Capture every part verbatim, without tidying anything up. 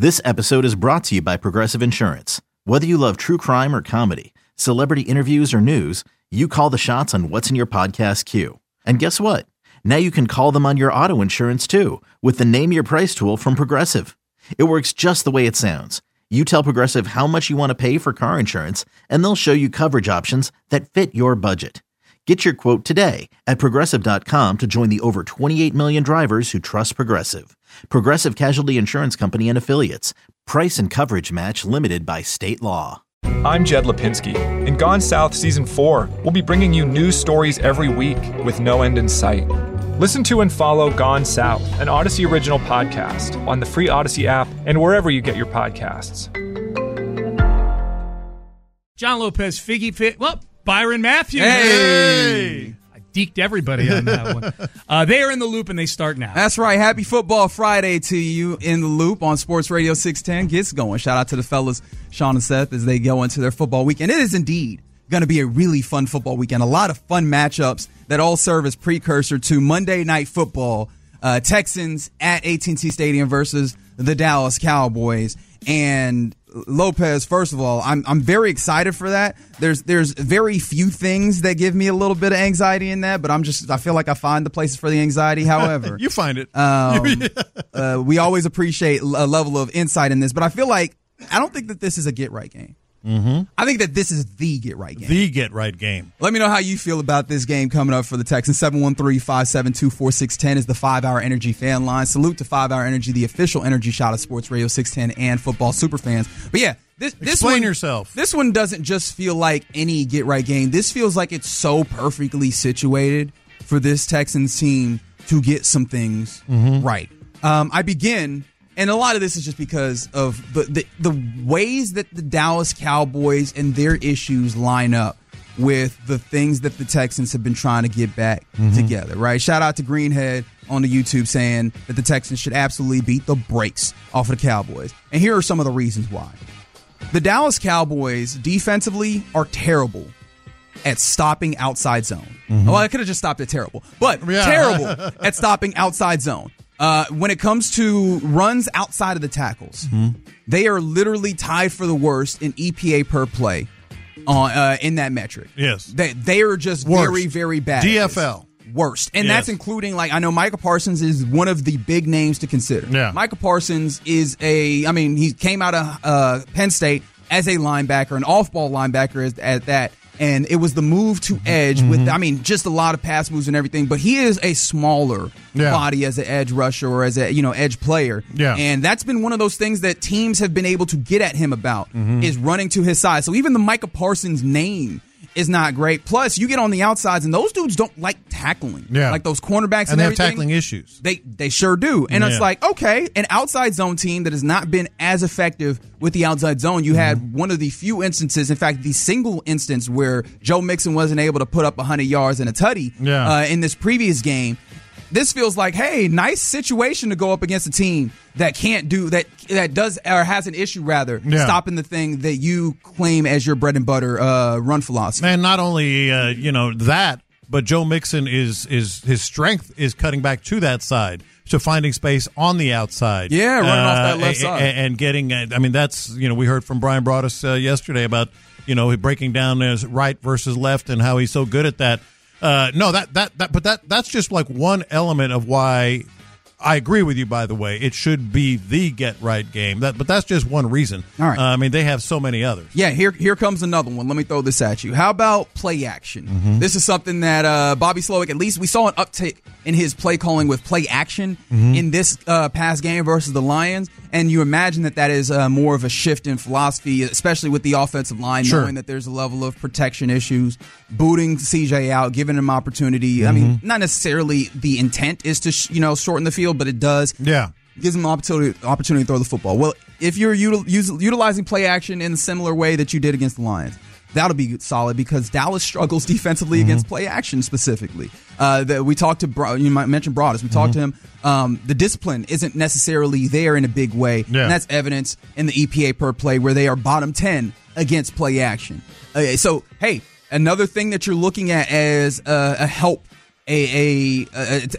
This episode is brought to you by Progressive Insurance. Whether you love true crime or comedy, celebrity interviews or news, you call the shots on what's in your podcast queue. And guess what? Now you can call them on your auto insurance too with the Name Your Price tool from Progressive. It works just the way it sounds. You tell Progressive how much you want to pay for car insurance, and they'll show you coverage options that fit your budget. Get your quote today at Progressive dot com to join the over twenty-eight million drivers who trust Progressive. Progressive Casualty Insurance Company and Affiliates. Price and coverage match limited by state law. I'm Jed Lipinski. In Gone South Season four, we'll be bringing you news stories every week with no end in sight. Listen to and follow Gone South, an Odyssey original podcast on the free Odyssey app and wherever you get your podcasts. John Lopez, Figgy Fit. Well, Byron Matthews. Hey! I deked everybody on that one. Uh, they are in the loop, and they start now. That's right. Happy Football Friday to you in the loop on Sports Radio six ten. Gets going. Shout out to the fellas, Sean and Seth, as they go into their football weekend. It is indeed going to be a really fun football weekend. A lot of fun matchups that all serve as precursor to Monday Night Football. Uh, Texans at A T and T Stadium versus the Dallas Cowboys. And Lopez, first of all, I'm I'm very excited for that. There's there's very few things that give me a little bit of anxiety in that, but I'm just I feel like I find the places for the anxiety. However, you find it. Um, uh, we always appreciate a level of insight in this, but I feel like I don't think that this is a get right game. Mm-hmm. I think that this is the get right game. The get right game. Let me know how you feel about this game coming up for the Texans. seven one three, five seven two, four six one zero is the five hour Energy fan line. Salute to five hour Energy, the official energy shot of Sports Radio six ten and football superfans. But yeah, this, this Explain one, yourself. This one doesn't just feel like any get right game. This feels like it's so perfectly situated for this Texans team to get some things mm-hmm. right. Um, I begin. And a lot of this is just because of the, the the ways that the Dallas Cowboys and their issues line up with the things that the Texans have been trying to get back mm-hmm. together, right? Shout out to Greenhead on the YouTube saying that the Texans should absolutely beat the brakes off of the Cowboys. And here are some of the reasons why. The Dallas Cowboys defensively are terrible at stopping outside zone. Mm-hmm. Well, I could have just stopped at terrible, but yeah. terrible at stopping outside zone. Uh, when it comes to runs outside of the tackles, mm-hmm. they are literally tied for the worst in E P A per play on uh, in that metric. Yes. They, they are just worst. very, very bad. D F L. Worst. And yes. that's including, like, I know Micah Parsons is one of the big names to consider. Yeah. Micah Parsons is a, I mean, he came out of uh, Penn State as a linebacker, an off-ball linebacker at, at that. And it was the move to edge mm-hmm. with, I mean, just a lot of pass moves and everything. But he is a smaller yeah. body as an edge rusher or as a, you know, edge player. Yeah. And that's been one of those things that teams have been able to get at him about mm-hmm. is running to his side. So even the Micah Parsons name is not great. Plus, you get on the outsides, and those dudes don't like tackling. Yeah. Like those cornerbacks and, and they everything. have tackling issues. They they sure do. And yeah. it's like, okay, an outside zone team that has not been as effective with the outside zone. You mm-hmm. had one of the few instances, in fact, the single instance where Joe Mixon wasn't able to put up one hundred yards and a tutty yeah. uh, in this previous game. This feels like, hey, nice situation to go up against a team that can't do that, that does or has an issue rather yeah. stopping the thing that you claim as your bread and butter uh, run philosophy. And not only uh, you know that, but Joe Mixon is is his strength is cutting back to that side, to finding space on the outside. Yeah, running uh, off that left and, side and getting. I mean, that's you know we heard from Brian Broaddus uh, yesterday about you know breaking down his right versus left and how he's so good at that. Uh, no, that, that that but that that's just like one element of why I agree with you. By the way, it should be the get right game. That, but that's just one reason. All right. Uh, I mean, they have so many others. Yeah, here here comes another one. Let me throw this at you. How about play action? Mm-hmm. This is something that uh, Bobby Slowick, at least we saw an uptick in his play calling with play action mm-hmm. in this uh, past game versus the Lions. And you imagine that that is uh, more of a shift in philosophy, especially with the offensive line, sure. knowing that there's a level of protection issues, booting C J out, giving him opportunity. Mm-hmm. I mean, not necessarily the intent is to sh- you know shorten the field, but it does. Yeah. Gives them opportunity opportunity to throw the football. Well, if you're util- util- utilizing play action in a similar way that you did against the Lions, that'll be solid because Dallas struggles defensively mm-hmm. against play action specifically. Uh, the, we talked to Bro- you might mention Broaddus. We mm-hmm. talked to him. Um, the discipline isn't necessarily there in a big way, yeah. and that's evidence in the E P A per play where they are bottom ten against play action. Uh, so, hey, another thing that you're looking at as uh, a help, a, a, a, a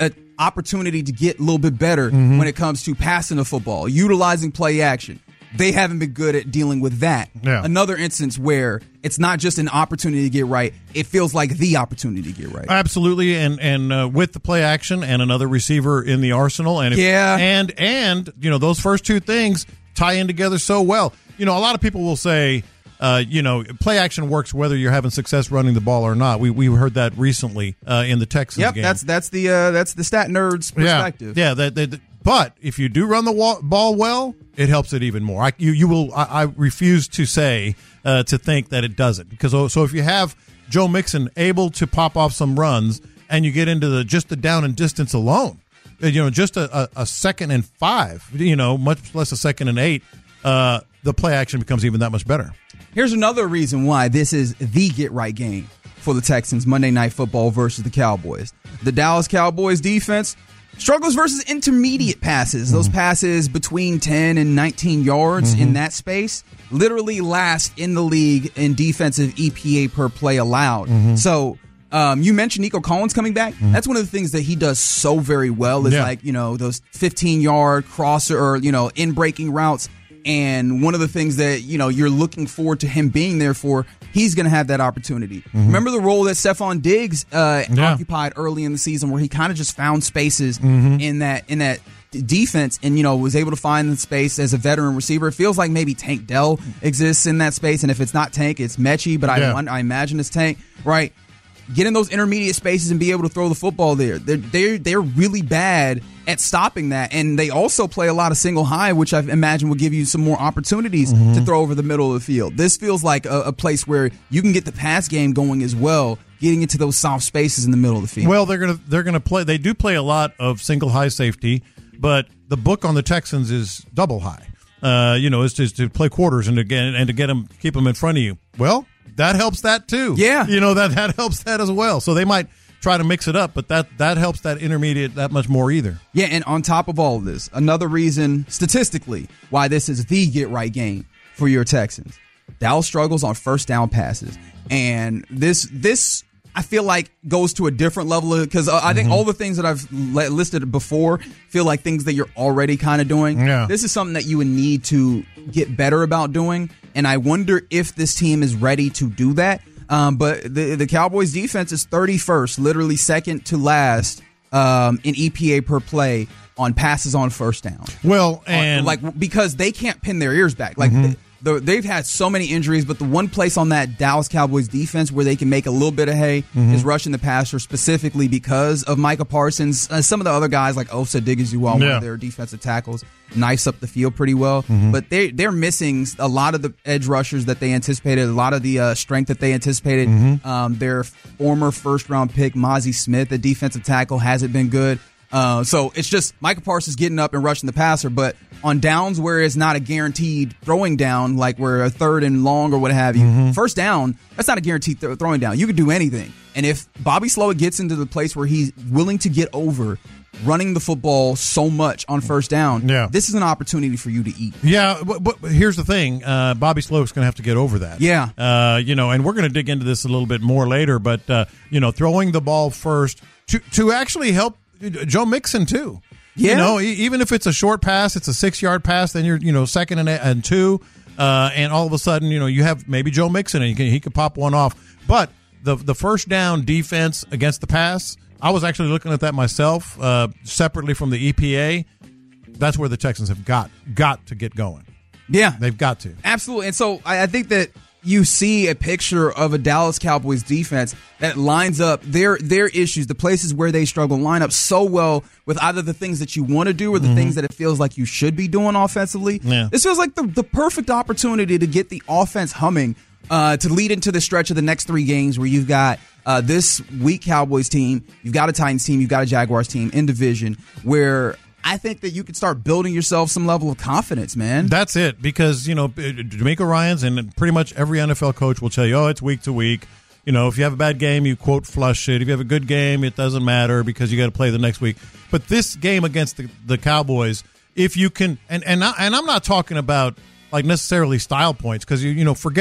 opportunity to get a little bit better mm-hmm. when it comes to passing the football, utilizing play action. They haven't been good at dealing with that. Yeah. Another instance where it's not just an opportunity to get right, it feels like the opportunity to get right. Absolutely, and and uh, with the play action and another receiver in the arsenal, and if, yeah, and and you know those first two things tie in together so well. You know, a lot of people will say, uh, you know, play action works whether you're having success running the ball or not. We we heard that recently uh, in the Texans yep, game. that's that's the uh, that's the stat nerds perspective. Yeah, yeah. That, that, that, but if you do run the wall, ball well, it helps it even more. I, you you will. I, I refuse to say uh, to think that it doesn't, because so if you have Joe Mixon able to pop off some runs and you get into the just the down and distance alone, you know, just a, a, a second and five, you know, much less a second and eight, uh, the play action becomes even that much better. Here's another reason why this is the get-right game for the Texans Monday Night Football versus the Cowboys. The Dallas Cowboys defense struggles versus intermediate passes. Those passes between ten and nineteen yards mm-hmm. in that space literally last in the league in defensive E P A per play allowed. Mm-hmm. So um, you mentioned Nico Collins coming back. Mm-hmm. That's one of the things that he does so very well is yeah. like, you know, those fifteen-yard crosser or, you know, in-breaking routes. And one of the things that, you know, you're looking forward to him being there for, he's going to have that opportunity. Mm-hmm. Remember the role that Stephon Diggs uh, yeah. occupied early in the season where he kind of just found spaces mm-hmm. in that in that defense and, you know, was able to find the space as a veteran receiver. It feels like maybe Tank Dell exists in that space. And if it's not Tank, it's Mechie, but yeah. I, I imagine it's Tank, right? Get in those intermediate spaces and be able to throw the football there. They're, they're, they're really bad at stopping that. And they also play a lot of single high, which I imagine will give you some more opportunities mm-hmm. to throw over the middle of the field. This feels like a, a place where you can get the pass game going as well, getting into those soft spaces in the middle of the field. Well, they're gonna they're gonna play. They do play a lot of single high safety, but the book on the Texans is double high. Uh, you know, is to, is to play quarters and to get and to get them, keep them in front of you. Well, that helps that too. Yeah, you know that that helps that as well. So they might try to mix it up, but that that helps that intermediate that much more either. Yeah, and on top of all of this, another reason statistically why this is the get right game for your Texans. Dallas struggles on first down passes, and this this I feel like goes to a different level because uh, I think mm-hmm. all the things that I've le- listed before feel like things that you're already kind of doing. Yeah. This is something that you would need to get better about doing, and I wonder if this team is ready to do that. Um, but the the Cowboys defense is thirty-first, literally second to last um, in E P A per play on passes on first down. Well, and on, like because they can't pin their ears back. Like mm-hmm. the, the, they've had so many injuries, but the one place on that Dallas Cowboys defense where they can make a little bit of hay mm-hmm. is rushing the passer, specifically because of Micah Parsons. Uh, some of the other guys like Osa Odighizuwa, yeah. one of their defensive tackles, knifes up the field pretty well. Mm-hmm. But they they're missing a lot of the edge rushers that they anticipated, a lot of the uh, strength that they anticipated. Mm-hmm. Um, their former first round pick Mozzie Smith, the defensive tackle, hasn't been good. Uh, so it's just Micah Parsons getting up and rushing the passer, but on downs where it's not a guaranteed throwing down, like where a third and long or what have you, mm-hmm. first down, that's not a guaranteed th- throwing down. You could do anything. And if Bobby Slowik gets into the place where he's willing to get over running the football so much on first down, yeah. this is an opportunity for you to eat. Yeah, but, but here's the thing. Uh, Bobby Slowik's going to have to get over that. Yeah. Uh, you know, and we're going to dig into this a little bit more later, but, uh, you know, throwing the ball first to, to actually help Joe Mixon too. Yeah. You know, even if it's a short pass, it's a six-yard pass, then you're, you know, second and, and two, uh, and all of a sudden, you know, you have maybe Joe Mixon and he can, he could pop one off. But the the first down defense against the pass, I was actually looking at that myself, uh, separately from the E P A. That's where the Texans have got got to get going. Yeah. They've got to. Absolutely. And so I, I think that you see a picture of a Dallas Cowboys defense that lines up their their issues, the places where they struggle, line up so well with either the things that you want to do or the mm-hmm. things that it feels like you should be doing offensively. Yeah. This feels like the, the perfect opportunity to get the offense humming, uh, to lead into the stretch of the next three games where you've got uh, this weak Cowboys team, you've got a Titans team, you've got a Jaguars team in division where I think that you could start building yourself some level of confidence, man. That's it, because, you know, DeMeco Ryans and pretty much every N F L coach will tell you, oh, it's week to week. You know, if you have a bad game, you, quote, flush it. If you have a good game, it doesn't matter because you got to play the next week. But this game against the, the Cowboys, if you can, and and, I, and I'm not talking about, like, necessarily style points because, you, you know, forget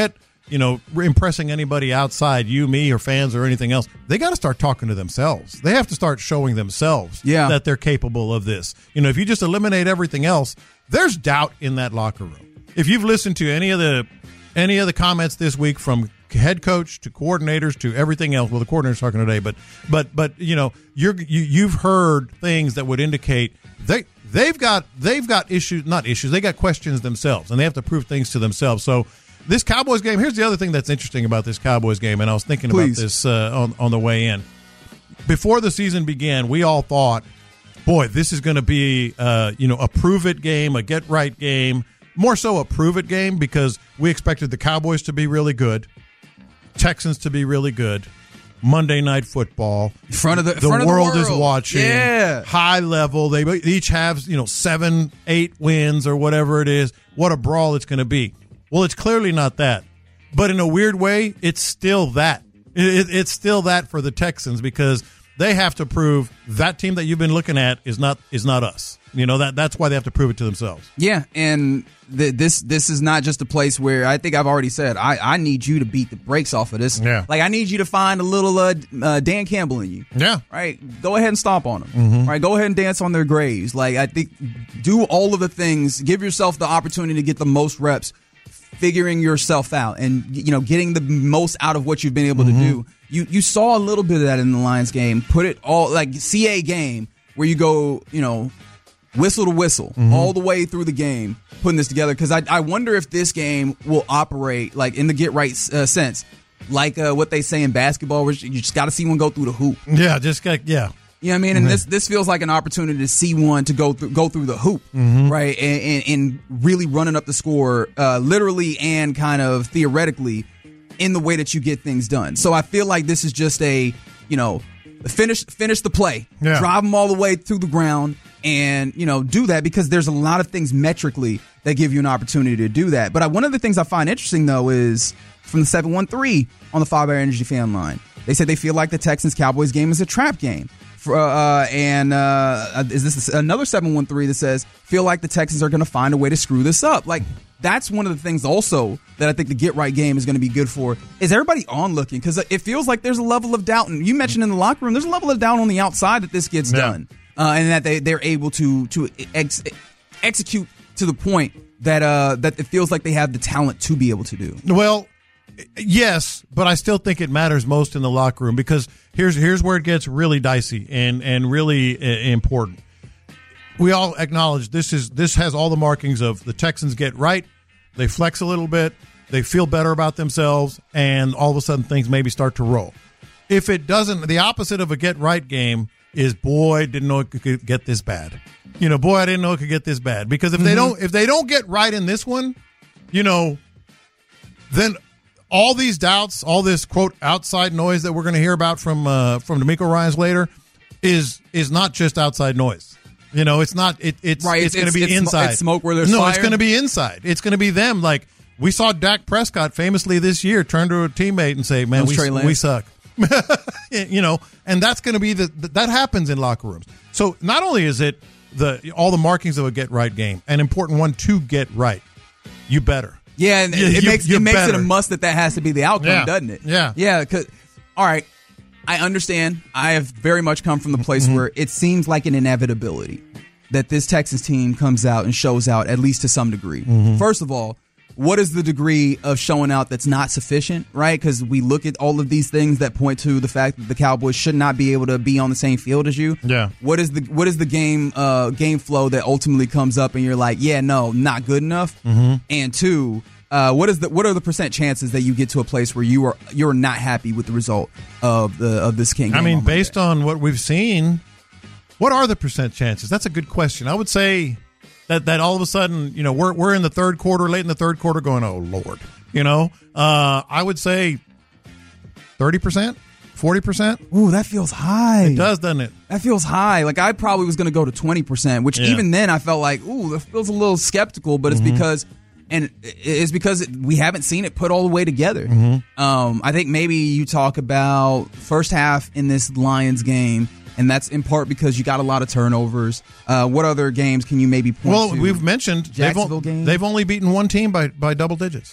you know, impressing anybody outside, you, me, or fans or anything else. They got to start talking to themselves. They have to start showing themselves yeah. that they're capable of this. You know, if you just eliminate everything else, there's doubt in that locker room. If you've listened to any of the any of the comments this week from head coach to coordinators to everything else, well, the coordinator's talking today, but but but you know, you're you, you've heard things that would indicate they they've got they've got issues, not issues, they got questions themselves, and they have to prove things to themselves. So this Cowboys game, here's the other thing that's interesting about this Cowboys game, and I was thinking Please. about this uh, on, on the way in. Before the season began, we all thought, boy, this is going to be uh, you know, a prove-it game, a get-right game, more so a prove-it game because we expected the Cowboys to be really good, Texans to be really good, Monday Night Football. In front of the, the, front world, of the world is watching. Yeah. High level. They each have, you know, seven, eight wins or whatever it is. What a brawl it's going to be. Well, it's clearly not that. But in a weird way, it's still that. It, it, it's still that for the Texans because they have to prove that team that you've been looking at is not is not us. You know, that that's why they have to prove it to themselves. Yeah, and th- this this is not just a place where I think I've already said I, I need you to beat the brakes off of this. Yeah. Like I need you to find a little uh, uh, Dan Campbell in you. Yeah. Right? Go ahead and stomp on them. Mm-hmm. Right? Go ahead and dance on their graves. Like I think do all of the things. Give yourself the opportunity to get the most reps figuring yourself out and, you know, getting the most out of what you've been able mm-hmm. to do. You you saw a little bit of that in the Lions game. Put it all like C A game where you go, you know, whistle to whistle mm-hmm. all the way through the game, putting this together. Because I, I wonder if this game will operate like in the get right uh, sense, like uh, what they say in basketball, where you just got to see one go through the hoop. Yeah, just got yeah. You know what I mean? And mm-hmm. this this feels like an opportunity to see one to go through go through the hoop, mm-hmm. right? And, and, and really running up the score, uh, literally and kind of theoretically, in the way that you get things done. So I feel like this is just a, you know, finish finish the play, yeah. drive them all the way through the ground, and, you know, do that because there's a lot of things metrically that give you an opportunity to do that. But I, one of the things I find interesting, though, is from the seven one three on the Five Hour Energy fan line. They said they feel like the Texans-Cowboys game is a trap game. For, uh, and uh, is this another seven one three that says, feel like the Texans are going to find a way to screw this up? Like, that's one of the things also that I think the get-right game is going to be good for, is everybody on looking? Because it feels like there's a level of doubt. And you mentioned in the locker room, there's a level of doubt on the outside that this gets yeah. done. Uh, and that they, they're able to to ex- execute to the point that uh, that it feels like they have the talent to be able to do. Well, yes, but I still think it matters most in the locker room because here's here's where it gets really dicey and, and really uh, important. We all acknowledge this is this has all the markings of the Texans get right, they flex a little bit, they feel better about themselves, and all of a sudden things maybe start to roll. If it doesn't, the opposite of a get right game is, boy, didn't know it could get this bad. You know, boy, I didn't know it could get this bad. Because if mm-hmm. they don't if they don't get right in this one, you know, then all these doubts, all this quote outside noise that we're going to hear about from uh, from D'Amico Ryans later is is not just outside noise. You know, it's not. It, it's right, it's, it's going to be it's, inside. It's smoke where there's no, fire. it's going to be inside. It's going to be them. Like we saw Dak Prescott famously this year turn to a teammate and say, "Man, we we suck." You know, and that's going to be the that happens in locker rooms. So not only is it the all the markings of a get right game, an important one to get right, you better. Yeah, and you, it you, makes it makes better. it a must that that has to be the outcome, yeah. doesn't it? Yeah, yeah. Because all right, I understand. I have very much come from the place mm-hmm. where it seems like an inevitability that this Texas team comes out and shows out at least to some degree. Mm-hmm. First of all, what is the degree of showing out that's not sufficient, right? Because we look at all of these things that point to the fact that the Cowboys should not be able to be on the same field as you. Yeah. What is the what is the game uh, game flow that ultimately comes up and you're like, yeah, no, not good enough? Mm-hmm. And two, uh, what is the what are the percent chances that you get to a place where you are you're not happy with the result of the of this King game? I mean, on based Monday? on what we've seen, what are the percent chances? That's a good question. I would say that that all of a sudden, you know, we're we're in the third quarter, late in the third quarter, going, oh Lord, you know. Uh, I would say thirty percent, forty percent. Ooh, that feels high. It does, doesn't it? That feels high. Like I probably was going to go to twenty percent, which Yeah. even then I felt like, ooh, that feels a little skeptical. But it's Mm-hmm. because, and it's because we haven't seen it put all the way together. Mm-hmm. Um, I think maybe you talk about first half in this Lions game. And that's in part because you got a lot of turnovers. Uh, what other games can you maybe point Well, to? we've mentioned they've, Jacksonville o- game? they've only beaten one team by, by double digits.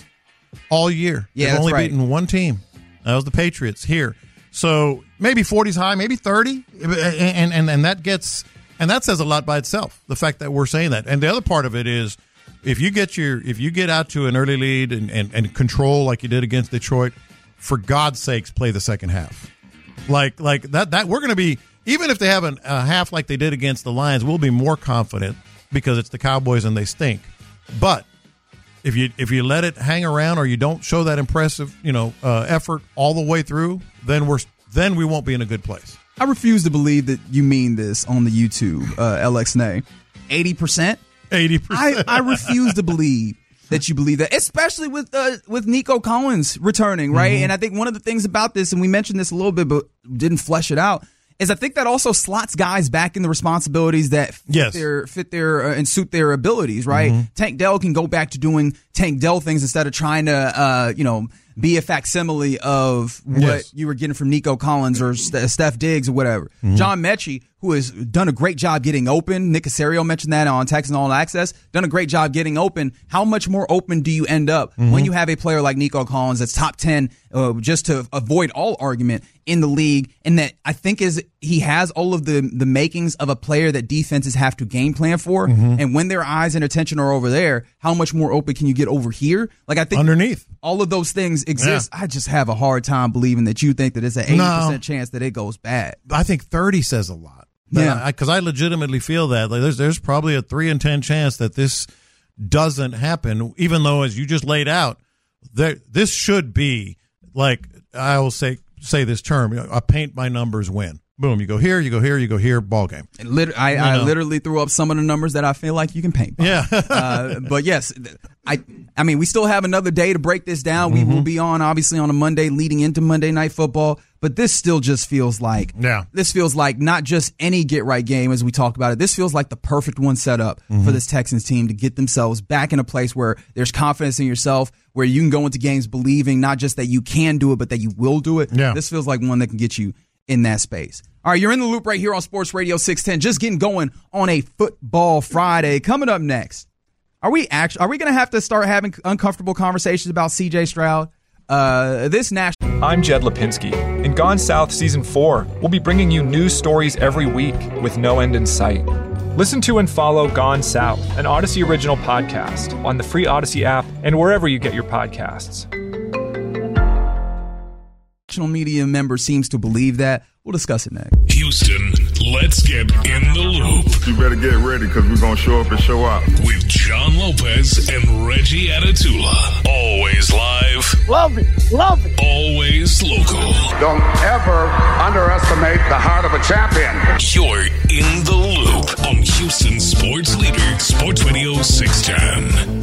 all year. Yeah, They've that's only right. beaten one team. That was the Patriots here. So maybe forty's high, maybe thirty, and, and and that gets and that says a lot by itself. The fact that we're saying that, and the other part of it is, if you get your if you get out to an early lead and, and, and control like you did against Detroit, for God's sakes, play the second half. Like like that that we're going to be, even if they have an, a half like they did against the Lions, we'll be more confident because it's the Cowboys and they stink. But if you if you let it hang around or you don't show that impressive, you know, uh, effort all the way through, then we're then we won't be in a good place. I refuse to believe that you mean this on the YouTube, uh, L X N A. eighty percent? eighty percent. I, I refuse to believe that you believe that, especially with uh, with Nico Collins returning, right? Mm-hmm. And I think one of the things about this, and we mentioned this a little bit but didn't flesh it out, is I think that also slots guys back in the responsibilities that fit Yes. their fit their uh, and suit their abilities, right? Mm-hmm. Tank Dell can go back to doing Tank Dell things instead of trying to, uh, you know, be a facsimile of what Yes. you were getting from Nico Collins or St- Steph Diggs or whatever. Mm-hmm. John Mechie, who has done a great job getting open. Nick Casario mentioned that on Texans All Access. Done a great job getting open. How much more open do you end up Mm-hmm. when you have a player like Nico Collins that's top ten, uh, just to avoid all argument in the league, and that I think is he has all of the the makings of a player that defenses have to game plan for. Mm-hmm. And when their eyes and attention are over there, how much more open can you get over here? Like I think Underneath. all of those things exist. I just have a hard time believing that you think that it's an eighty percent No. chance that it goes bad. I think thirty says a lot. Yeah. Because I, I legitimately feel that. Like, there's there's probably a three in ten chance that this doesn't happen, even though, as you just laid out, there this should be, like, I will say say this term, you know, a paint by numbers win. Boom, you go here, you go here, you go here, ball game. And lit- I, I know. literally threw up some of the numbers that I feel like you can paint by. Yeah. uh, but yes, I I mean, we still have another day to break this down. We Mm-hmm. will be on, obviously, on a Monday leading into Monday Night Football. But this still just feels like, Yeah. this feels like not just any get-right game as we talk about it. This feels like the perfect one set up Mm-hmm. for this Texans team to get themselves back in a place where there's confidence in yourself, where you can go into games believing not just that you can do it, but that you will do it. Yeah. This feels like one that can get you in that space. All right, you're in the loop right here on Sports Radio six ten. Just getting going on a Football Friday. Coming up next, are we actually are we going to have to start having uncomfortable conversations about C J Stroud? Uh, this national. I'm Jed Lipinski. In Gone South Season four, we'll be bringing you news stories every week with no end in sight. Listen to and follow Gone South, an Odyssey original podcast, on the free Odyssey app and wherever you get your podcasts. National media member seems to believe that. We'll discuss it next. Houston, let's get in the loop You better get ready because we're going to show up and show out. with John Lopez and Reggie Atatula. Always live, Love it. Love it. always local. Don't ever underestimate the heart of a champion. You're in the loop on Houston Sports Leader, Sports Radio six ten.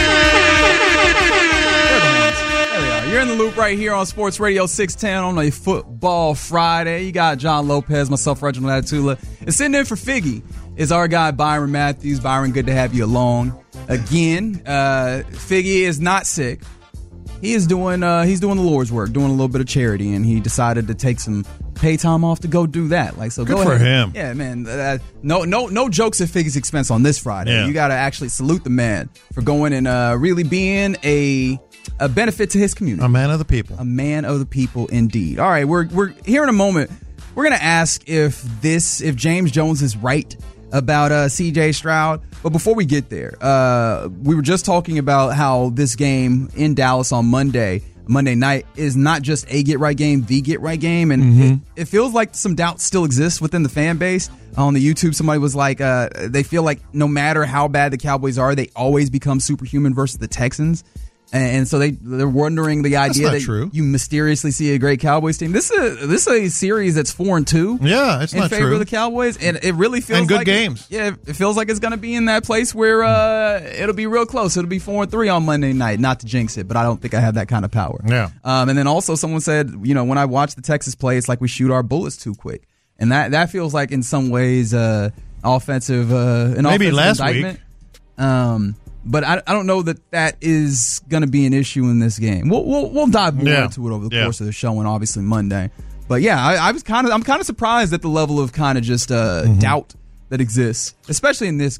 There we are. You're in the loop right here on Sports Radio six ten on a Football Friday. You got John Lopez, myself, Reginald Atatula. And sitting in for Figgy is our guy, Byron Matthews. Byron, good to have you along again. Uh, Figgy is not sick. He is doing uh, he's doing the Lord's work, doing a little bit of charity, and he decided to take some pay time off to go do that. Like, so Good go for ahead. him. Yeah, man. Uh, no, no, no jokes at Figgy's expense on this Friday. Yeah. You got to actually salute the man for going and uh, really being a a benefit to his community. A man of the people. A man of the people, indeed. All right, we're we're here in a moment. We're gonna ask if this, if James Jones is right about uh, C J Stroud. But before we get there, uh, we were just talking about how this game in Dallas on Monday, Monday night, is not just a get right game, the get right game, and Mm-hmm. it, it feels like some doubt still exists within the fan base. On the YouTube, somebody was like, uh, they feel like no matter how bad the Cowboys are, they always become superhuman versus the Texans. And so they they're wondering the idea not that true. you mysteriously see a great Cowboys team. This is a, this is a series that's four and two. Yeah, it's in not favor true. of the Cowboys, and it really feels And good like games. Yeah, it feels like it's going to be in that place where uh, it'll be real close. It'll be four and three on Monday night. Not to jinx it, but I don't think I have that kind of power. Yeah. Um, and then also someone said, you know, when I watch the Texas play, it's like we shoot our bullets too quick, and that that feels like in some ways uh, offensive. Uh, an Maybe offensive last week. indictment. Um. But I, I don't know that that is going to be an issue in this game. We'll we'll, we'll dive more Yeah. into it over the Yeah. course of the show and obviously Monday. But yeah, I, I was kind of I'm kind of surprised at the level of kind of just uh, Mm-hmm. doubt that exists, especially in this game.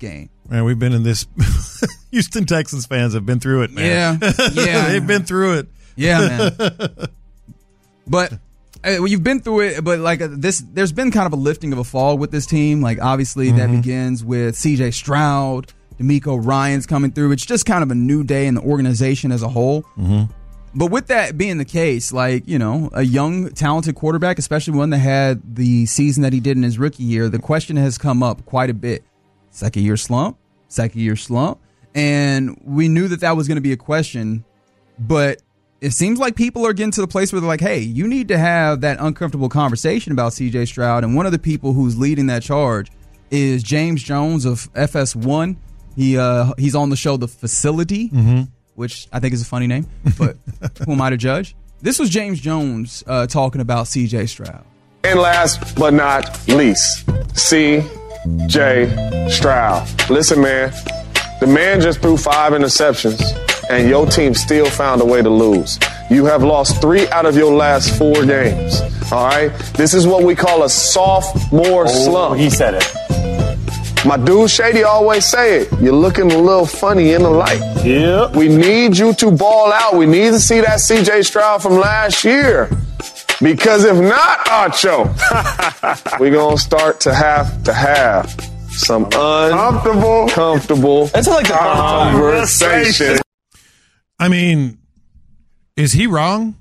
Man, we've been in this. Houston Texans fans have been through it, man. Yeah, yeah. They've been through it. Yeah, man. But uh, well, you've been through it, but like uh, this, there's been kind of a lifting of a fog with this team. Like, obviously, mm-hmm. that begins with C J Stroud, D'Amico Ryans coming through. It's just kind of a new day in the organization as a whole. Mm-hmm. But with that being the case, like, you know, a young, talented quarterback, especially one that had the season that he did in his rookie year, the question has come up quite a bit. Second year slump, second year slump. And we knew that that was going to be a question, but it seems like people are getting to the place where they're like, hey, you need to have that uncomfortable conversation about C J Stroud. And one of the people who's leading that charge is James Jones of F S one. He uh, he's on the show The Facility, mm-hmm. which I think is a funny name, but who am I to judge? This was James Jones uh, talking about C J Stroud. And last but not least, C J Stroud. Listen, man, the man just threw five interceptions, and your team still found a way to lose. You have lost three out of your last four games, all right? This is what we call a sophomore oh, slump. He said it. My dude Shady always say it. You're looking a little funny in the light. Yeah. We need you to ball out. We need to see that C J Stroud from last year. Because if not, Acho, we're going to start to have to have some uncomfortable, comfortable That's like the conversation. I mean, is he wrong?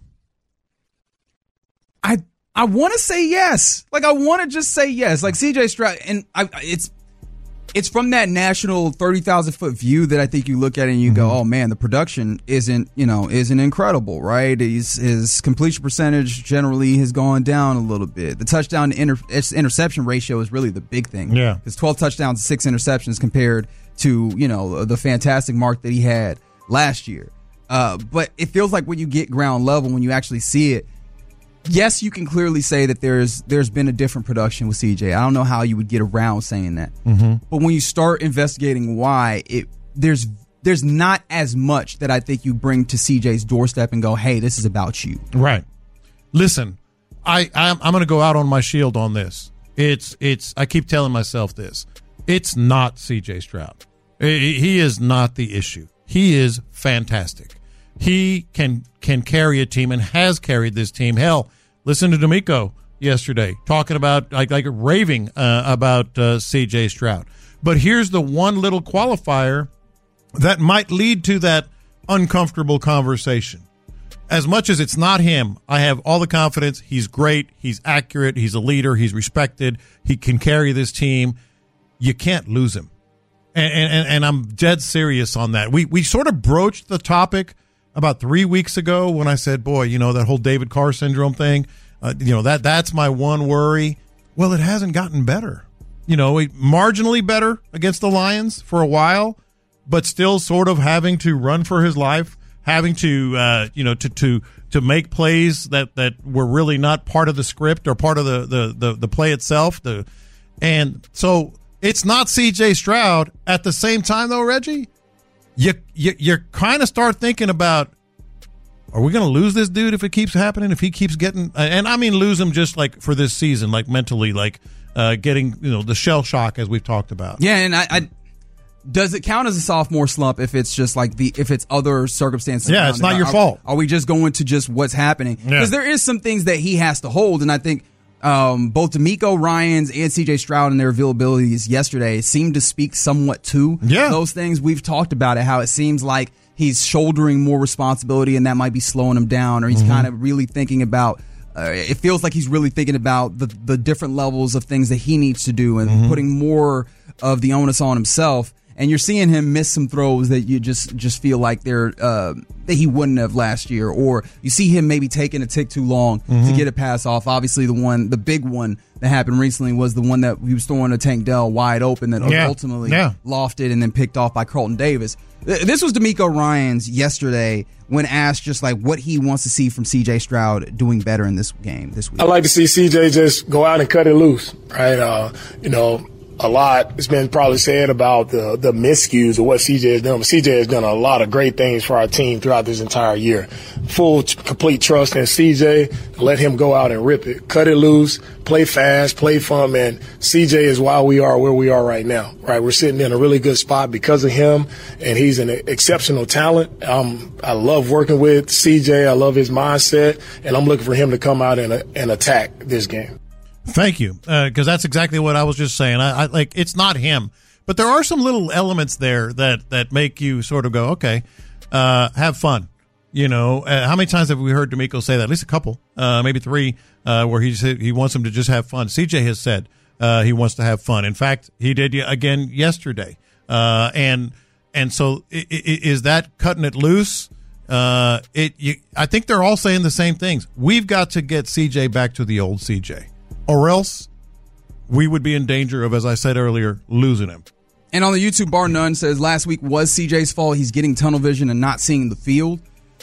I I want to say yes. Like, I want to just say yes. Like, C J Stroud, and I, it's it's from that national thirty thousand foot view that I think you look at it and you mm-hmm. go, oh man, the production isn't, you know, isn't incredible, right? He's, his completion percentage generally has gone down a little bit. The touchdown to inter, interception ratio is really the big thing. Yeah. It's twelve touchdowns, six interceptions compared to, you know, the fantastic mark that he had last year. Uh, but it feels like when you get ground level, when you actually see it, yes, you can clearly say that there's there's been a different production with C J. I don't know how you would get around saying that. Mm-hmm. But when you start investigating why, it there's there's not as much that I think you bring to C J's doorstep and go, hey, this is about you. Right. Listen, I I'm, I'm going to go out on my shield on this. It's it's I keep telling myself this. It's not C J Stroud. He is not the issue. He is fantastic. He can can carry a team and has carried this team. Hell, listen to D'Amico yesterday talking about like like raving uh, about uh, C J Stroud. But here's the one little qualifier that might lead to that uncomfortable conversation. As much as it's not him, I have all the confidence. He's great. He's accurate. He's a leader. He's respected. He can carry this team. You can't lose him. And and, and I'm dead serious on that. We we sort of broached the topic about three weeks ago when I said, boy, you know, that whole David Carr syndrome thing, uh, you know, that that's my one worry. Well, it hasn't gotten better. You know, marginally better against the Lions for a while, but still sort of having to run for his life, having to, uh, you know, to to to make plays that, that were really not part of the script or part of the, the, the, the play itself. The And so it's not C J Stroud. At the same time, though, Reggie, You you you kind of start thinking about, are we going to lose this dude if it keeps happening? If he keeps getting, and I mean lose him just like for this season, like mentally, like uh, getting you know the shell shock as we've talked about. Yeah, and I, I does it count as a sophomore slump if it's just like the if it's other circumstances? Yeah, it's not your are, fault. Are we just going to just what's happening? Because Yeah. there is some things that he has to hold, and I think. Um, both D'Amico Ryans and C J Stroud and their availabilities yesterday seem to speak somewhat to yeah. those things. We've talked about it, how it seems like he's shouldering more responsibility and that might be slowing him down, or he's mm-hmm. kind of really thinking about, uh, it feels like he's really thinking about the, the different levels of things that he needs to do and mm-hmm. putting more of the onus on himself. And you're seeing him miss some throws that you just, just feel like they're uh, that he wouldn't have last year, or you see him maybe taking a tick too long mm-hmm. to get a pass off. Obviously, the one, the big one that happened recently was the one that he was throwing to Tank Dell wide open that yeah. ultimately yeah. lofted and then picked off by Carlton Davis. This was D'Amico Ryans yesterday when asked just like what he wants to see from C J Stroud doing better in this game this week. I like to see C J just go out and cut it loose, right? Uh, you know. a lot has been probably said about the, the miscues of what C J has done. But C J has done a lot of great things for our team throughout this entire year. Full, complete trust in C J. Let him go out and rip it. Cut it loose. Play fast. Play fun, man. C J is why we are where we are right now, right? We're sitting in a really good spot because of him, and he's an exceptional talent. Um, I love working with C J. I love his mindset, and I'm looking for him to come out and, and attack this game. Thank you, because uh, that's exactly what I was just saying. I, I like it's not him, but there are some little elements there that that make you sort of go, okay, uh, have fun. You know, uh, how many times have we heard DeMeco say that? At least a couple, uh, maybe three, uh, where he he wants him to just have fun. C J has said uh, he wants to have fun. In fact, he did again yesterday, uh, and and so I- I- is that cutting it loose? Uh, it you, I think they're all saying the same things. We've got to get C J back to the old C J. Or else we would be in danger of, as I said earlier, losing him. And on the YouTube, Bar None says last week was C J's fault. He's getting tunnel vision and not seeing the field.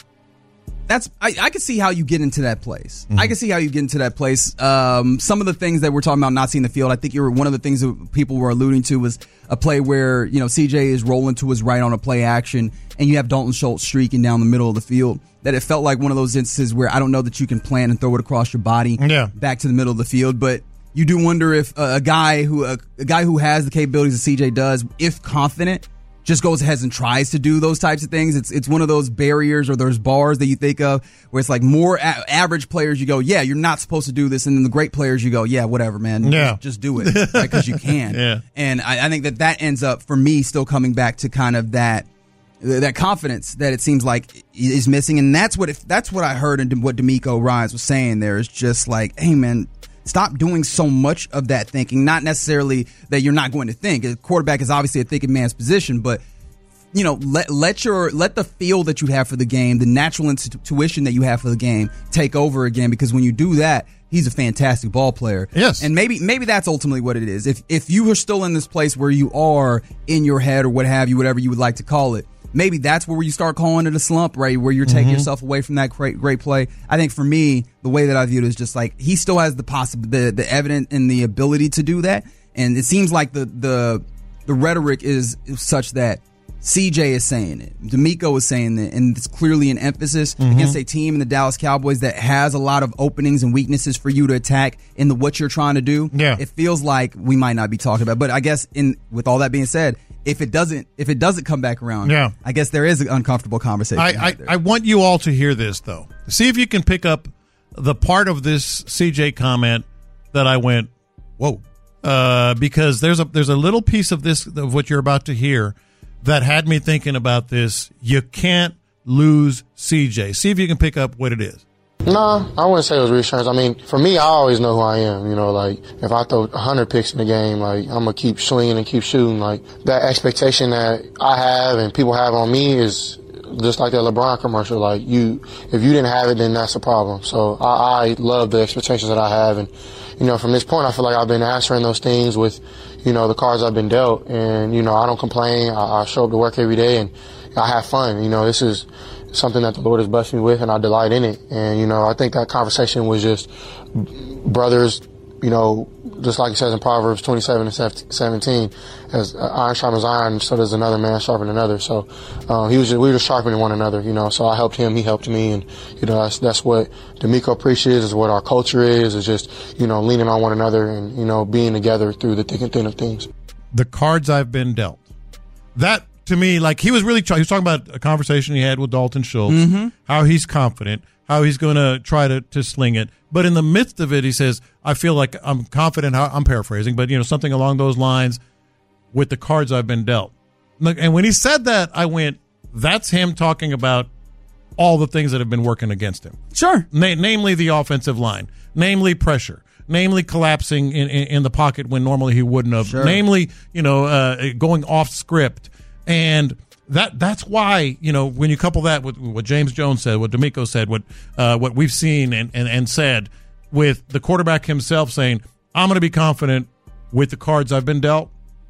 That's I, I can see how you get into that place. Mm-hmm. I can see how you get into that place. Um, some of the things that we're talking about not seeing the field, I think you were one of the things that people were alluding to was a play where, you know, C J is rolling to his right on a play action and you have Dalton Schultz streaking down the middle of the field. That it felt like one of those instances where I don't know that you can plan and throw it across your body yeah. back to the middle of the field, but you do wonder if a, a guy who a, a guy who has the capabilities that C J does, if confident, just goes ahead and tries to do those types of things. It's it's one of those barriers or those bars that you think of where it's like more a- average players you go, yeah, you're not supposed to do this, and then the great players you go, yeah, whatever, man, yeah. just, just do it because right, you can. yeah. And I, I think that that ends up for me still coming back to kind of that. That confidence that it seems like is missing, and that's what it, that's what I heard and what DeMeco Ryans was saying there is just like, hey man, stop doing so much of that thinking. Not necessarily that you're not going to think. A quarterback is obviously a thinking man's position, but you know, let let your let the feel that you have for the game, the natural intuition that you have for the game, take over again. Because when you do that, he's a fantastic ball player. Yes, and maybe maybe that's ultimately what it is. If if you are still in this place where you are in your head or what have you, whatever you would like to call it. Maybe that's where you start calling it a slump, right? Where you're taking mm-hmm. yourself away from that great, great play. I think for me, the way that I view it is just like he still has the possible, the, the evidence and the ability to do that. And it seems like the the the rhetoric is such that C J is saying it, DeMeco is saying it, and it's clearly an emphasis mm-hmm. against a team in the Dallas Cowboys that has a lot of openings and weaknesses for you to attack in the what you're trying to do. Yeah. It feels like we might not be talking about it. But I guess in with all that being said, If it doesn't, if it doesn't come back around, yeah. I guess there is an uncomfortable conversation. I, I, I want you all to hear this, though. See if you can pick up the part of this C J comment that I went, whoa, uh, because there's a there's a little piece of this of what you're about to hear that had me thinking about this. You can't lose C J. See if you can pick up what it is. No, I wouldn't say it was reassurance. I mean, for me, I always know who I am. You know, like, if I throw one hundred picks in the game, like, I'm going to keep swinging and keep shooting. Like, that expectation that I have and people have on me is just like that LeBron commercial. Like, you, if you didn't have it, then that's a problem. So I, I love the expectations that I have. And, you know, from this point, I feel like I've been answering those things with, you know, the cards I've been dealt. And, you know, I don't complain. I, I show up to work every day and I have fun. You know, this is something that the Lord has blessed me with, and I delight in it. And, you know, I think that conversation was just brothers, you know, just like it says in Proverbs twenty-seven and seventeen, as iron sharpens iron, so does another man sharpen another. So uh, he was just, we were just sharpening one another, you know. So I helped him, he helped me, and, you know, that's that's what DeMeco preaches, is what our culture is, is just, you know, leaning on one another and, you know, being together through the thick and thin of things. The cards I've been dealt. That, to me, like, he was really trying, he was talking about a conversation he had with Dalton Schultz, mm-hmm. how he's confident, how he's going to try to to sling it. But in the midst of it, he says, I feel like I'm confident, how, I'm paraphrasing, but, you know, something along those lines with the cards I've been dealt. And when he said that, I went, that's him talking about all the things that have been working against him. Sure. Na- namely the offensive line, namely pressure, namely collapsing in, in, in the pocket when normally he wouldn't have, sure. namely, you know, uh, going off script. And that that's why, you know, when you couple that with what James Jones said, what DeMeco said, what uh, what we've seen and, and, and said, with the quarterback himself saying, I'm going to be confident with the cards I've been dealt,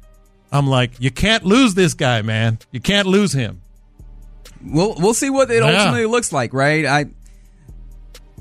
I'm like, you can't lose this guy, man. You can't lose him. We'll, we'll see what it yeah. ultimately looks like, right? I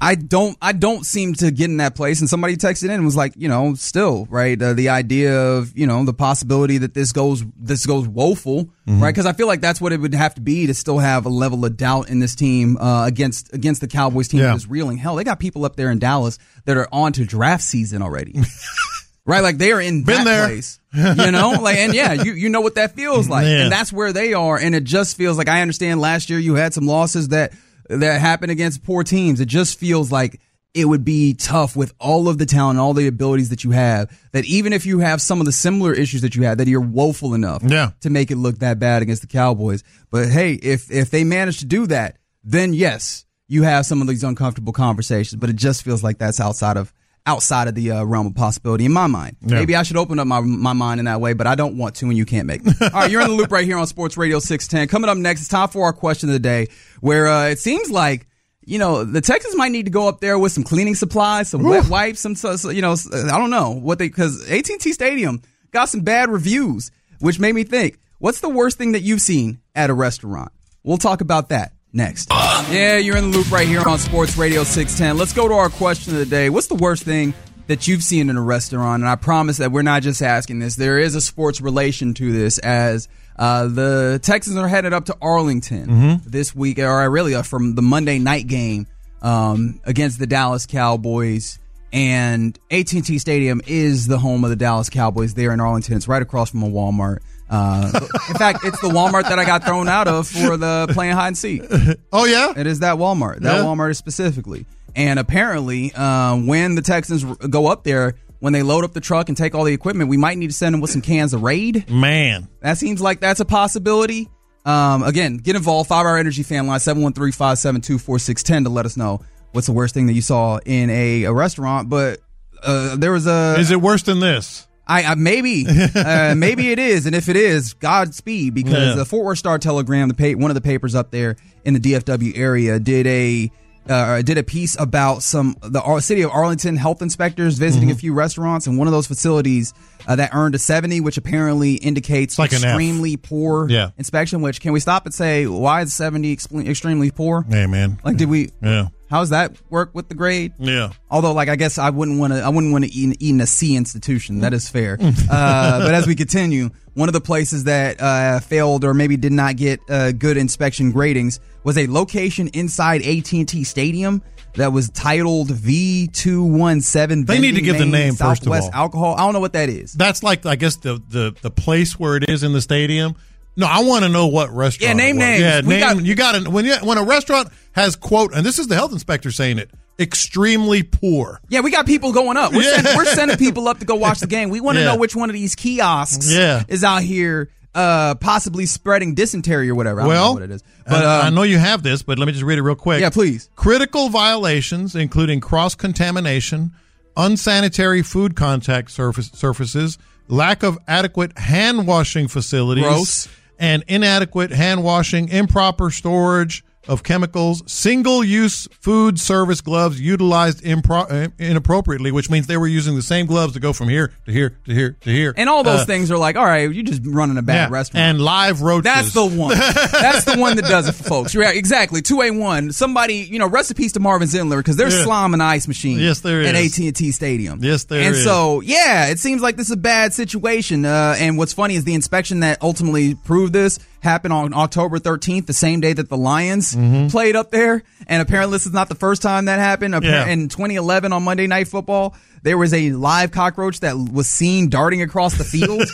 I don't I don't seem to get in that place. And somebody texted in and was like, you know, still, right, uh, the idea of, you know, the possibility that this goes this goes woeful, mm-hmm. right? Because I feel like that's what it would have to be to still have a level of doubt in this team uh, against against the Cowboys team yeah. that is reeling. Hell, they got people up there in Dallas that are on to draft season already. Right, like they are in Been that there. place, you know, like, and yeah, you you know what that feels like, yeah. and that's where they are, and it just feels like, I understand last year you had some losses that that happened against poor teams. It just feels like it would be tough with all of the talent, and all the abilities that you have, that even if you have some of the similar issues that you had, that you're woeful enough yeah. to make it look that bad against the Cowboys. But hey, if if they manage to do that, then yes, you have some of these uncomfortable conversations. But it just feels like that's outside of. outside of the uh, realm of possibility in my mind. Yeah. Maybe I should open up my my mind in that way, but I don't want to, and you can't make me. All right, you're in the loop right here on Sports Radio six ten. Coming up next, it's time for our question of the day, where uh, it seems like, you know, the Texans might need to go up there with some cleaning supplies, some wet wipes, some, so, you know, I don't know what they, because A T and T Stadium got some bad reviews, which made me think, what's the worst thing that you've seen at a restaurant? We'll talk about that next. Yeah, you're in the loop right here on Sports Radio six ten. Let's go to our question of the day. What's the worst thing that you've seen in a restaurant? And I promise that we're not just asking this. There is a sports relation to this, as uh, the Texans are headed up to Arlington mm-hmm. this week, or really uh, from the Monday night game um, against the Dallas Cowboys. And A T and T Stadium is the home of the Dallas Cowboys there in Arlington. It's right across from a Walmart. Uh, in fact, it's the Walmart that I got thrown out of for the playing hide and seek. Oh, yeah? It is that Walmart. That yeah. Walmart is specifically. And apparently, uh, when the Texans go up there, when they load up the truck and take all the equipment, we might need to send them with some cans of Raid. Man. That seems like that's a possibility. Um, again, get involved. five hour Energy fan line, seven one three, five seven two, four six one zero to let us know what's the worst thing that you saw in a, a restaurant. But uh, there was a... Is it worse than this? I, I maybe, uh, maybe it is, and if it is, Godspeed, because yeah. the Fort Worth Star Telegram, the pa- one of the papers up there in the D F W area, did a uh, did a piece about some the Ar- city of Arlington health inspectors visiting mm-hmm. a few restaurants, and one of those facilities uh, that earned a seventy, which apparently indicates like extremely poor yeah. inspection. Which, can we stop and say, why is seventy ex- extremely poor? Hey, man, like did we? Yeah. How does that work with the grade? Yeah. Although, like, I guess I wouldn't want to. I wouldn't want to eat, eat in a C institution. That is fair. uh, but as we continue, one of the places that uh, failed or maybe did not get uh, good inspection gradings was a location inside A T and T Stadium that was titled V two one seven. They need to give the name first of all. Southwest Alcohol. I don't know what that is. That's like, I guess, the the the place where it is in the stadium. No, I want to know what restaurant. Yeah, name it was. names. Yeah, We name. got- you got to when you, when a restaurant has quote, and this is the health inspector saying it, extremely poor. Yeah, we got people going up. We're, Yeah. sending, we're sending people up to go watch the game. We want to Yeah. know which one of these kiosks Yeah. is out here uh, possibly spreading dysentery or whatever. I Well, don't know what it is. But I, I um, know you have this, but let me just read it real quick. Yeah, please. Critical violations, including cross-contamination, unsanitary food contact surface, surfaces, lack of adequate hand-washing facilities, Gross. and inadequate hand-washing, improper storage of chemicals, single-use food service gloves utilized impro- uh, inappropriately, which means they were using the same gloves to go from here to here to here to here. And all those Uh, things are like, all right, you just running a bad yeah, restaurant. and live roaches. That's the one. That's the one that does it for folks. You're right, exactly. two A one. Somebody, you know, recipes to Marvin Zindler, because there's Yeah. slime and ice machine. Yes, there at is. A T and T Stadium. Yes, there and is. so, yeah, it seems like this is a bad situation. Uh, and what's funny is the inspection that ultimately proved this happened on October thirteenth, the same day that the Lions Mm-hmm. played up there. And apparently this is not the first time that happened. Appar- Yeah. In twenty eleven on Monday Night Football, there was a live cockroach that was seen darting across the field.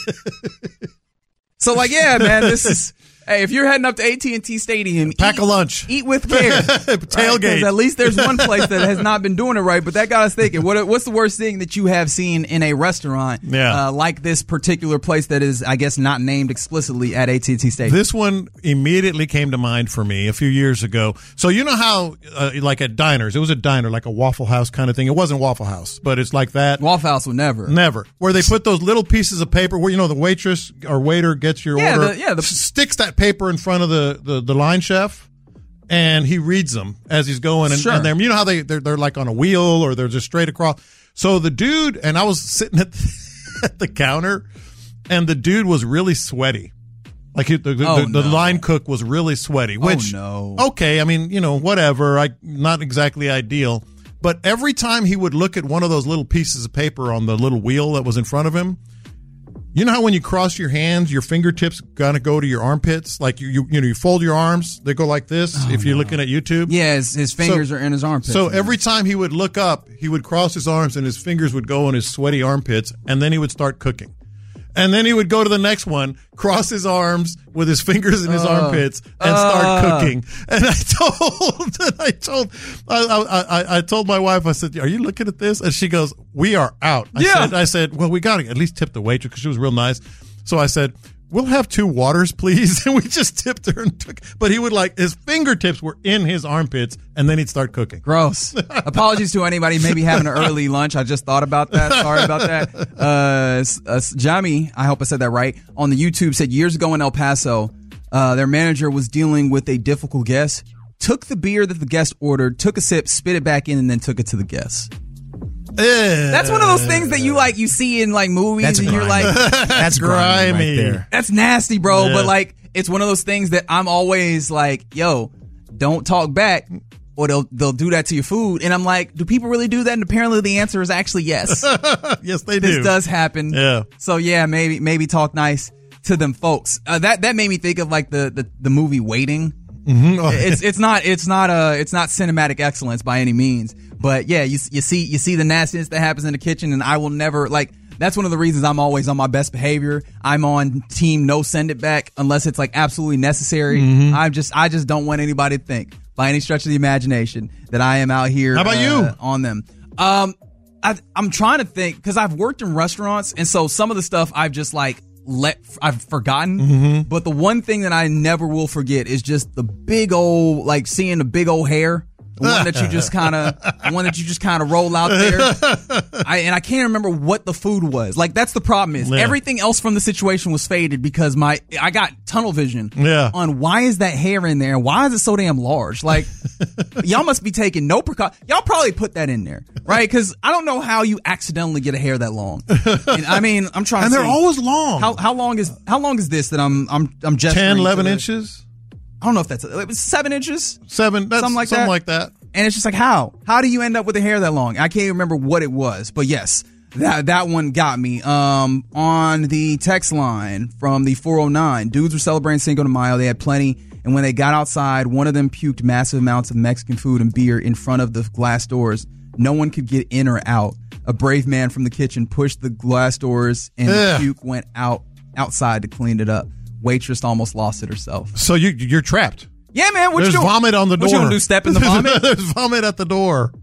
So, like, yeah, man, this is... Hey, if you're heading up to A T and T Stadium, Pack eat, a lunch. Eat with care. Tailgate. Right? At least there's one place that has not been doing it right, but that got us thinking. What, what's the worst thing that you have seen in a restaurant Yeah. uh, like this particular place that is, I guess, not named explicitly at A T and T Stadium? This one immediately came to mind for me a few years ago. So you know how, uh, like at diners, it was a diner, like a Waffle House kind of thing. It wasn't Waffle House, but it's like that. Waffle House will never. Never. Where they put those little pieces of paper where, you know, the waitress or waiter gets your Yeah, order, the- yeah, the- sticks that paper in front of the, the, the line chef, and he reads them as he's going. And, Sure. and they're, you know how they, they're, they're like on a wheel or they're just straight across. So the dude, and I was sitting at the, at the counter, and the dude was really sweaty. Like he, the, the, Oh, the, the no. line cook was really sweaty, which, Oh, no. okay, I mean, you know, whatever. I not exactly ideal. But every time he would look at one of those little pieces of paper on the little wheel that was in front of him, you know how when you cross your hands, your fingertips kind of go to your armpits? Like you, you, you know, you fold your arms, they go like this Oh, if you're no. looking at YouTube. Yeah, his, his fingers So- are in his armpits. So every time he would look up, he would cross his arms and his fingers would go in his sweaty armpits, and then he would start cooking. And then he would go to the next one, cross his arms with his fingers in his Uh, armpits, and uh. start cooking. And I told, I told, I, I, I, I told my wife, I said, "Are you looking at this?" And she goes, "We are out." I Yeah. said, I said, "Well, we got to at least tip the waitress because she was real nice." So I said, "We'll have two waters, please." And we just tipped her and took. But he would like his fingertips were in his armpits, and then he'd start cooking. Gross. Apologies to anybody maybe having an early lunch. I just thought about that. Sorry about that. Uh, s- uh, Jami, I hope I said that right, on the YouTube said years ago in El Paso, uh, their manager was dealing with a difficult guest, took the beer that the guest ordered, took a sip, spit it back in, and then took it to the guest. That's one of those things that you like you see in like movies That's and you're grimy. like That's grimy right there. that's nasty, bro. Yeah. But like it's one of those things that I'm always like, yo, don't talk back or they'll they'll do that to your food. And I'm like, do people really do that? And apparently the answer is actually yes. Yes, they This do. does happen. Yeah. So yeah, maybe maybe talk nice to them folks. Uh, that that made me think of like the the, the movie Waiting. Mhm. Oh, It's it's not it's not uh it's not cinematic excellence by any means, but yeah, you you see you see the nastiness that happens in the kitchen, and I will never like. That's one of the reasons I'm always on my best behavior. I'm on team no send it back unless it's like absolutely necessary. Mm-hmm. I'm just I just don't want anybody to think by any stretch of the imagination that I am out here. How about uh, you? on them? Um, I, I'm trying to think because I've worked in restaurants, and so some of the stuff I've just like let I've forgotten. Mm-hmm. But the one thing that I never will forget is just the big old like seeing the big old hair. The one that you just kind of, the one that you just kind of roll out there. I, and I can't remember what the food was. Like that's the problem is Yeah. everything else from the situation was faded because my I got tunnel vision Yeah. on why is that hair in there? Why is it so damn large? Like y'all must be taking no precaution. Y'all probably put that in there, right? Because I don't know how you accidentally get a hair that long. And, I mean, I'm trying. And to they're see, always long. How how long is how long is this that I'm I'm I'm gesturing ten, to eleven the- inches? I don't know if that's it was seven inches. Seven, that's Something like something that. like that. And it's just like, how? How do you end up with a hair that long? I can't remember what it was, but yes, that that one got me. Um, on the text line from the four oh nine, dudes were celebrating Cinco de Mayo. They had plenty, and when they got outside, one of them puked massive amounts of Mexican food and beer in front of the glass doors. No one could get in or out. A brave man from the kitchen pushed the glass doors, and Ugh. the puke went out outside to clean it up. Waitress almost lost it herself. So you you're trapped. Yeah, man. What There's you doing? vomit on the door. What you gonna do? Step in the vomit? There's vomit at the door.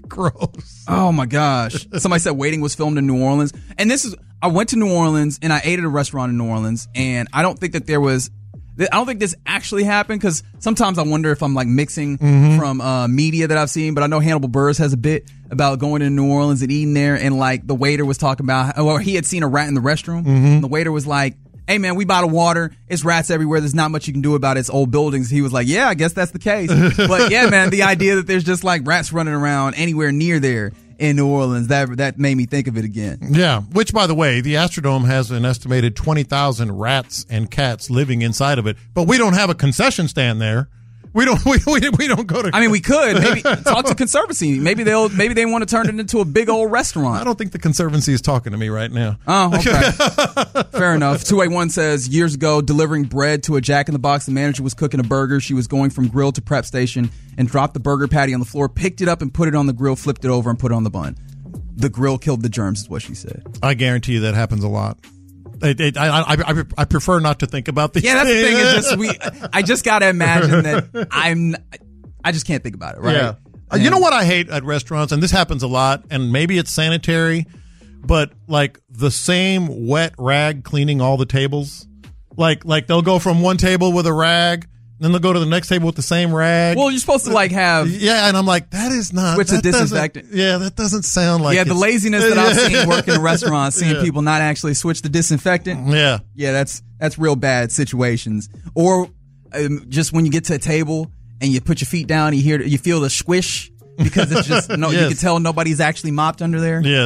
Gross. Oh my gosh. Somebody said Waiting was filmed in New Orleans. And this is, I went to New Orleans and I ate at a restaurant in New Orleans, and I don't think that there was, I don't think this actually happened because sometimes I wonder if I'm like mixing Mm-hmm. from uh, media that I've seen, but I know Hannibal Buress has a bit about going to New Orleans and eating there, and like the waiter was talking about, or he had seen a rat in the restroom. Mm-hmm. The waiter was like, hey man, we bottle water. It's rats everywhere. There's not much you can do about it. It's old buildings. He was like, yeah, I guess that's the case. But yeah, man, the idea that there's just like rats running around anywhere near there in New Orleans, that that made me think of it again. Yeah, which, by the way, the Astrodome has an estimated twenty thousand rats and cats living inside of it, but we don't have a concession stand there. We don't. We, we, we don't go to. I mean, we could maybe talk to Conservancy. Maybe they'll maybe they want to turn it into a big old restaurant. I don't think the Conservancy is talking to me right now. Oh, okay. Fair enough. two eighty-one says, years ago, delivering bread to a Jack in the Box, the manager was cooking a burger. She was going from grill to prep station and dropped the burger patty on the floor, picked it up and put it on the grill, flipped it over and put it on the bun. The grill killed the germs, is what she said. I guarantee you that happens a lot. It, it, I, I, I, I prefer not to think about these Yeah, that's the things. thing. Is just we. I just gotta imagine that I'm. I just can't think about it. Right? Yeah. Uh, you know what I hate at restaurants, and this happens a lot, and maybe it's sanitary, but like the same wet rag cleaning all the tables. Like, like they'll go from one table with a rag, then they'll go to the next table with the same rag. Well, you're supposed to like have. Yeah, and I'm like, that is not. Switch the that doesn't- disinfectant. Yeah, that doesn't sound like. Yeah, the it's- laziness that I've seen working in restaurants, seeing Yeah. people not actually switch the disinfectant. Yeah. Yeah, that's that's real bad situations. Or um, just when you get to a table and you put your feet down, you hear you feel the squish because it's just no. You Yes. can tell nobody's actually mopped under there. Yes.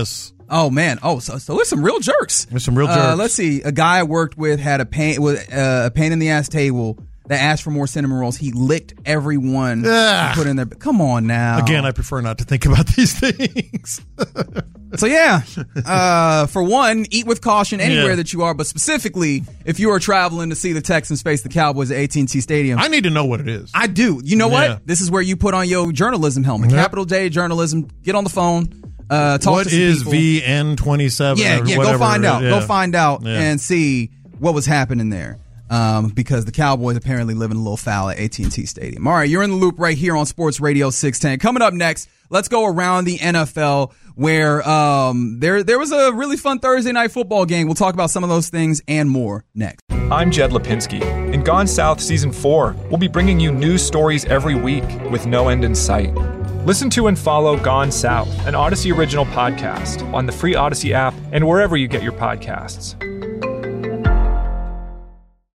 Oh man! Oh, so so there's some real jerks. There's some real jerks. Uh, let's see. A guy I worked with had a pain with uh, a pain in the ass table that asked for more cinnamon rolls. He licked every one Ugh. he put in there. Come on now. Again, I prefer not to think about these things. So yeah, uh, for one, eat with caution anywhere Yeah. that you are, but specifically if you are traveling to see the Texans face the Cowboys at A T and T Stadium. I need to know what it is. I do. You know Yeah. what? This is where you put on your journalism helmet. Yep. Capital J journalism. Get on the phone. Uh, talk What to some is people. V N twenty-seven? Yeah, or yeah. whatever Go find it is. out. Yeah. Go find out Yeah. and see what was happening there. Um, because the Cowboys apparently living a little foul at A T and T Stadium. All right, you're in the loop right here on Sports Radio six ten. Coming up next, let's go around the N F L where um there there was a really fun Thursday night football game. We'll talk about some of those things and more next. I'm Jed Lipinski. In Gone South Season four, we'll be bringing you news stories every week with no end in sight. Listen to and follow Gone South, an Odyssey original podcast, on the free Odyssey app and wherever you get your podcasts.